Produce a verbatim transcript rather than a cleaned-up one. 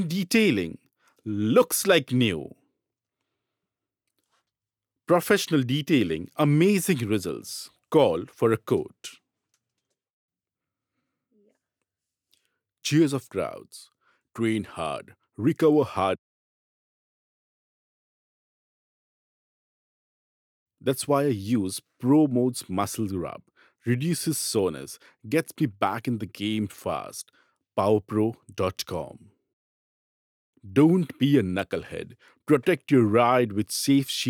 Detailing looks like new. Professional detailing, amazing results. Call for a quote. Cheers of crowds. Train hard, recover hard. That's why I use Pro Mode's muscle rub. Reduces soreness, gets me back in the game fast. power pro dot com. Don't be a knucklehead. Protect your ride with Safe Shield.